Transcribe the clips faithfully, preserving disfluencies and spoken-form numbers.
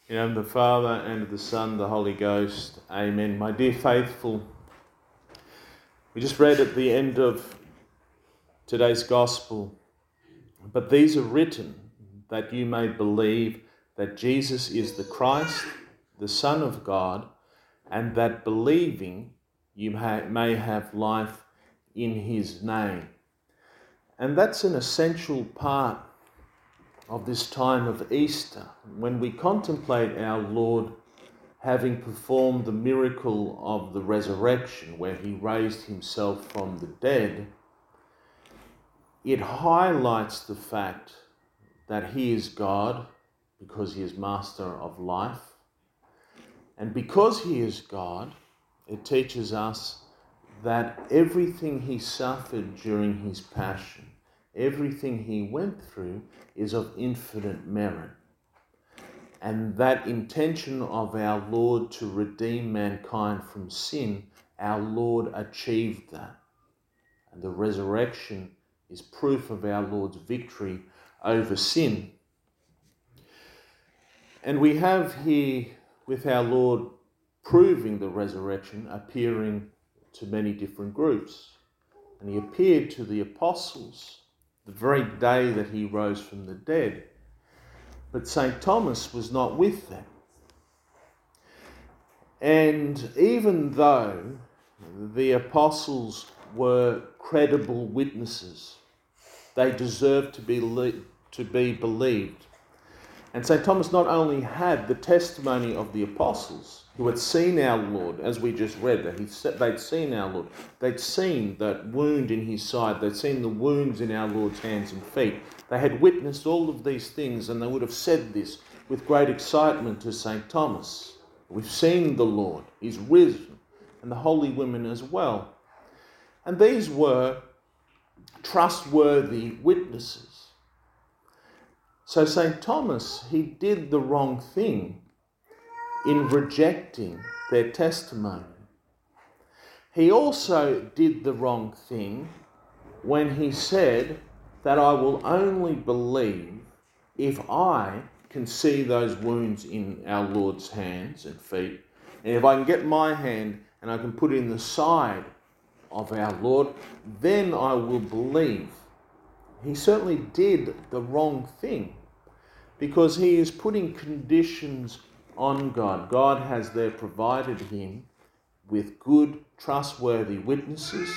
In the name of the Father, and of the Son, and the Holy Ghost. Amen. My dear faithful, we just read at the end of today's Gospel, but these are written that you may believe that Jesus is the Christ, the Son of God, and that believing you may have life in his name. And that's an essential part of this time of Easter, when we contemplate our Lord having performed the miracle of the resurrection, where he raised himself from the dead. It highlights the fact that he is God because he is master of life. And because he is God, it teaches us that everything he suffered during his passion, everything he went through, is of infinite merit. And that intention of our Lord to redeem mankind from sin, our Lord achieved that. And the resurrection is proof of our Lord's victory over sin. And we have here, with our Lord proving the resurrection, appearing to many different groups. And he appeared to the apostles the very day that he rose from the dead. But Saint Thomas was not with them. And even though the apostles were credible witnesses, they deserved to be, le- to be believed. And Saint Thomas not only had the testimony of the apostles who had seen our Lord, as we just read, that he said they'd seen our Lord, they'd seen that wound in his side, they'd seen the wounds in our Lord's hands and feet. They had witnessed all of these things, and they would have said this with great excitement to Saint Thomas. We've seen the Lord, he's risen, and the holy women as well. And these were trustworthy witnesses. So Saint Thomas, he did the wrong thing in rejecting their testimony. He also did the wrong thing when he said that I will only believe if I can see those wounds in our Lord's hands and feet, and if I can get my hand and I can put it in the side of our Lord, then I will believe. He certainly did the wrong thing, because he is putting conditions on God. God has there provided him with good, trustworthy witnesses,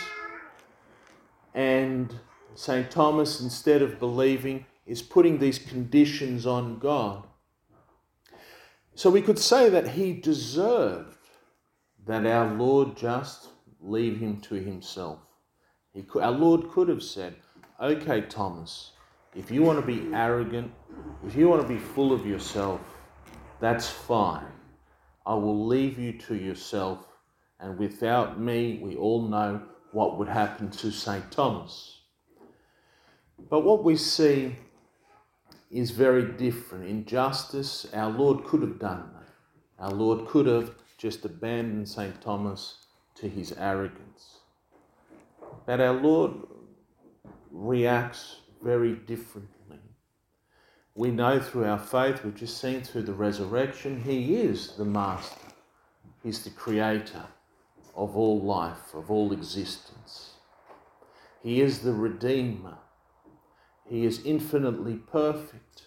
and Saint Thomas, instead of believing, is putting these conditions on God. So we could say that he deserved that our Lord just leave him to himself. He could, our Lord could have said, okay, Thomas, if you want to be arrogant, if you want to be full of yourself, that's fine. I will leave you to yourself, and without me, we all know what would happen to Saint Thomas. But what we see is very different. In justice, our Lord could have done that. Our Lord could have just abandoned Saint Thomas to his arrogance. But our Lord reacts very differently. We know through our faith, we've just seen through the resurrection, he is the master. He's the creator of all life, of all existence. He is the redeemer. He is infinitely perfect.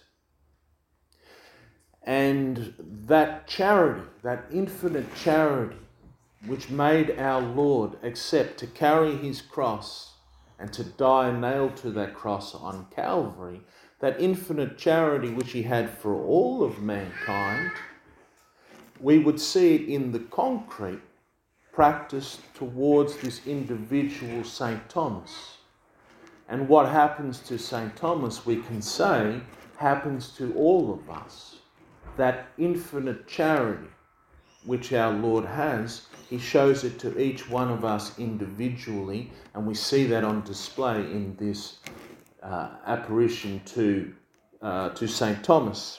And that charity, that infinite charity, which made our Lord accept to carry his cross and to die nailed to that cross on Calvary, that infinite charity which he had for all of mankind, we would see it in the concrete practice towards this individual Saint Thomas. And what happens to Saint Thomas, we can say, happens to all of us. That infinite charity which our Lord has, he shows it to each one of us individually, and we see that on display in this uh, apparition to, uh, to Saint Thomas.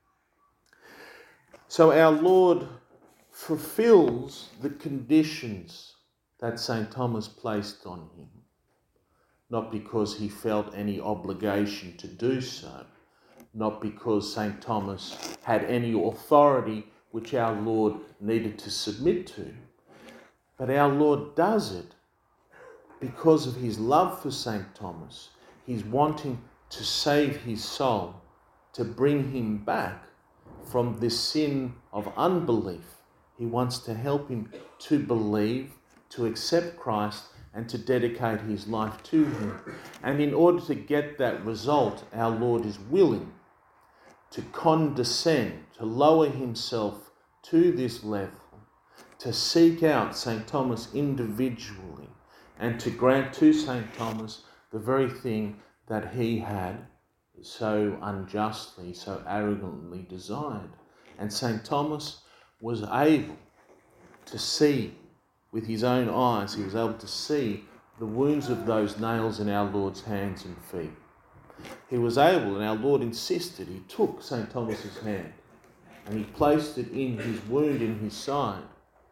So our Lord fulfills the conditions that Saint Thomas placed on him, not because he felt any obligation to do so, not because Saint Thomas had any authority which our Lord needed to submit to, but our Lord does it because of his love for Saint Thomas. He's wanting to save his soul, to bring him back from this sin of unbelief. He wants to help him to believe, to accept Christ, and to dedicate his life to him. And in order to get that result, our Lord is willing to condescend, to lower himself to this level, to seek out Saint Thomas individually, and to grant to Saint Thomas the very thing that he had so unjustly, so arrogantly desired. And Saint Thomas was able to see with his own eyes, he was able to see the wounds of those nails in our Lord's hands and feet. He was able, and our Lord insisted, he took Saint Thomas's hand and he placed it in his wound in his side.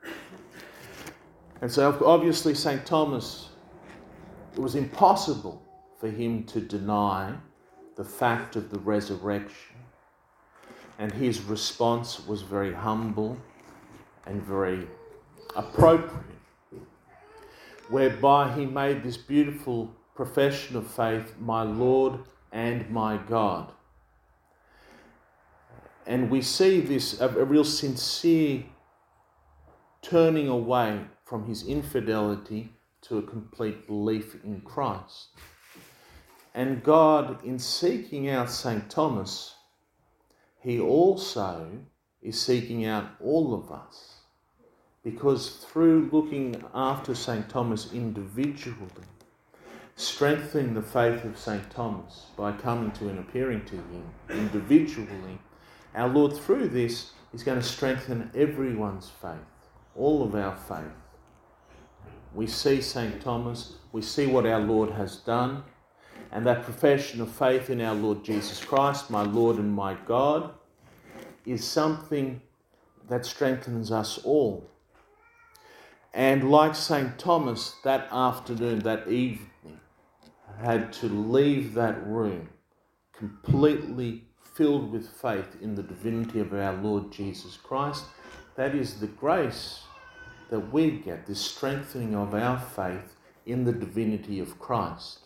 And so obviously Saint Thomas, it was impossible for him to deny the fact of the resurrection. And his response was very humble and very appropriate, whereby he made this beautiful profession of faith, my Lord and my God. And we see this, a, a real sincere turning away from his infidelity to a complete belief in Christ. And God, in seeking out Saint Thomas, he also is seeking out all of us. Because through looking after Saint Thomas individually, strengthening the faith of Saint Thomas by coming to and appearing to him individually, our Lord through this is going to strengthen everyone's faith, all of our faith. We see Saint Thomas, we see what our Lord has done, and that profession of faith in our Lord Jesus Christ, my Lord and my God, is something that strengthens us all. And like Saint Thomas, that afternoon, that evening, had to leave that room completely filled with faith in the divinity of our Lord Jesus Christ. That is the grace that we get, this strengthening of our faith in the divinity of Christ.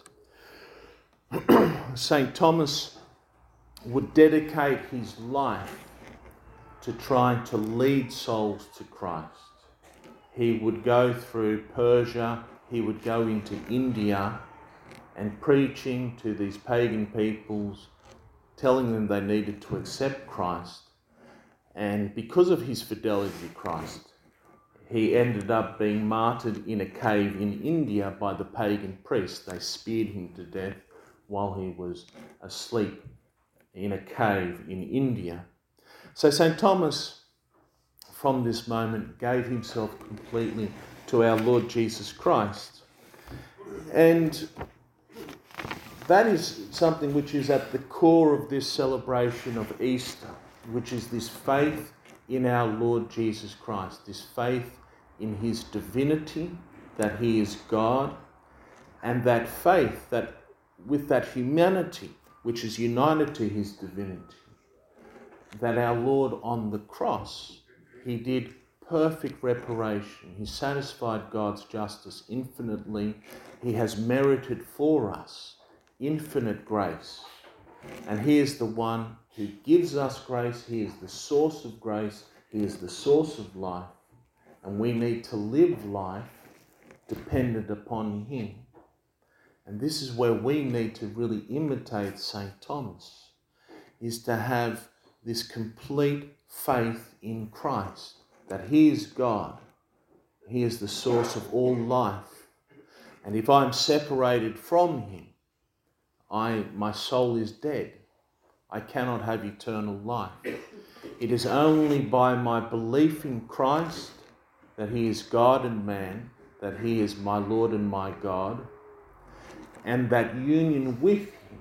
Saint Thomas would dedicate his life to trying to lead souls to Christ. He would go through Persia, he would go into India and preaching to these pagan peoples, telling them they needed to accept Christ. And because of his fidelity to Christ, he ended up being martyred in a cave in India by the pagan priests. They speared him to death while he was asleep in a cave in India. So Saint Thomas, from this moment, gave himself completely to our Lord Jesus Christ. And that is something which is at the core of this celebration of Easter, which is this faith in our Lord Jesus Christ, this faith in his divinity, that he is God, and that faith that with that humanity which is united to his divinity, that our Lord on the cross, he did perfect reparation. He satisfied God's justice infinitely. He has merited for us infinite grace. And he is the one who gives us grace. He is the source of grace. He is the source of life. And we need to live life dependent upon him. And this is where we need to really imitate Saint Thomas, is to have this complete faith in Christ, that he is God, he is the source of all life. And if I'm separated from him, I, my soul is dead. I cannot have eternal life. It is only by my belief in Christ, that he is God and man, that he is my Lord and my God, and that union with him,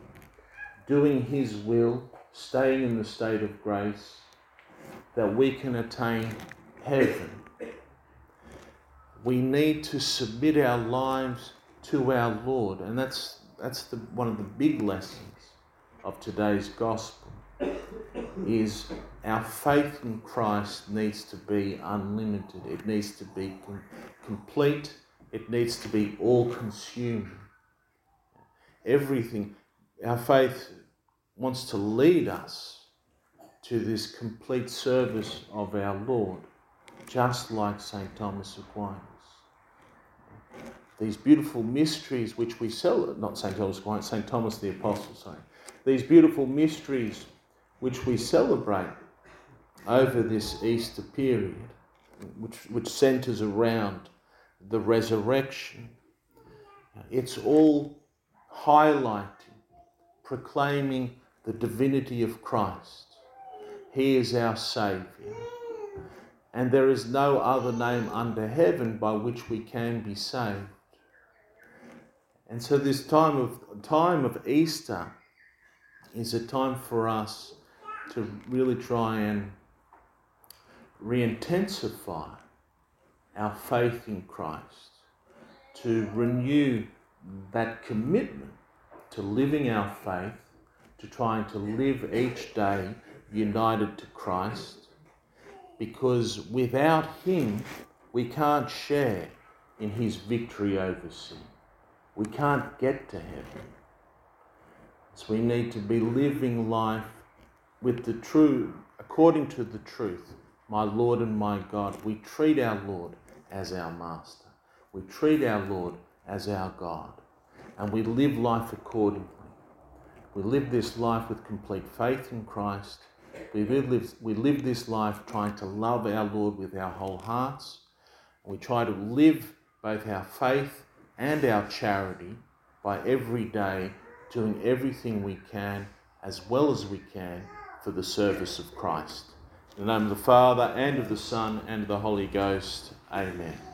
doing his will, staying in the state of grace, that we can attain heaven. We need to submit our lives to our Lord, and that's that's the, one of the big lessons of today's gospel is our faith in Christ needs to be unlimited. It needs to be com- complete. It needs to be all-consuming. Everything, our faith wants to lead us to this complete service of our Lord, just like Saint Thomas Aquinas. These beautiful mysteries which we celebrate, not Saint Thomas Aquinas, Saint Thomas the Apostle, sorry. These beautiful mysteries which we celebrate over this Easter period, which, which centres around the resurrection, it's all highlighting, proclaiming the divinity of Christ. He is our Saviour. And there is no other name under heaven by which we can be saved. And so this time of time of Easter is a time for us to really try and re-intensify our faith in Christ, to renew that commitment to living our faith, to trying to live each day united to Christ, because without him we can't share in his victory over sin. We can't get to heaven. So we need to be living life with the true, according to the truth. My Lord and my God. We treat our Lord as our Master. We treat our Lord as our God. And we live life accordingly. We live this life with complete faith in Christ. We live, we live this life trying to love our Lord with our whole hearts. We try to live both our faith and our charity by every day doing everything we can as well as we can for the service of Christ. In the name of the Father, and of the Son, and of the Holy Ghost. Amen.